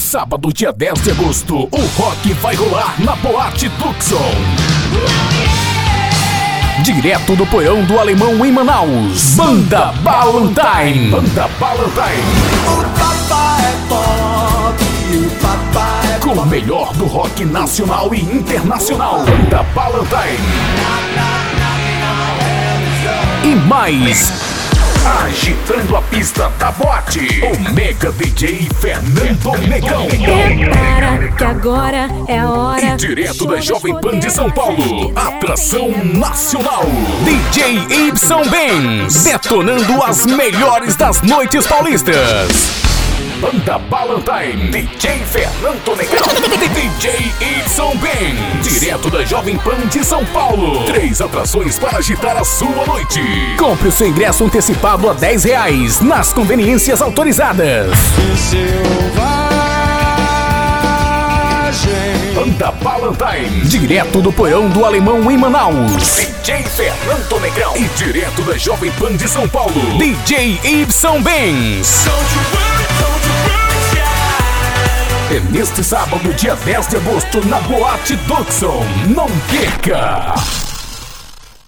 Sábado, dia 10 de agosto, o rock vai rolar na Boate Tucson. Direto do porão do Alemão em Manaus, Banda Ballantine. Banda Ballantine. O papai é pop, o papai é com o melhor do rock nacional e internacional. Banda Ballantine. E mais, agitando a pista da boate, o mega DJ Fernando Negão. Prepara que agora é a hora. E direto da Jovem Pan de São Paulo, atração nacional, DJ Ibson Benz, detonando as melhores das noites paulistas. Banda Ballantine, DJ Fernando Negão, DJ Ibson Benz, direto da Jovem Pan de São Paulo. 3 atrações para agitar a sua noite. Compre o seu ingresso antecipado a R$10 nas conveniências autorizadas. Banda Ballantine, direto do porão do Alemão em Manaus, DJ Fernando Negrão. E direto da Jovem Pan de São Paulo, DJ Ibson Benz. É neste sábado, dia 10 de agosto, na Boate Tucson. Não perca!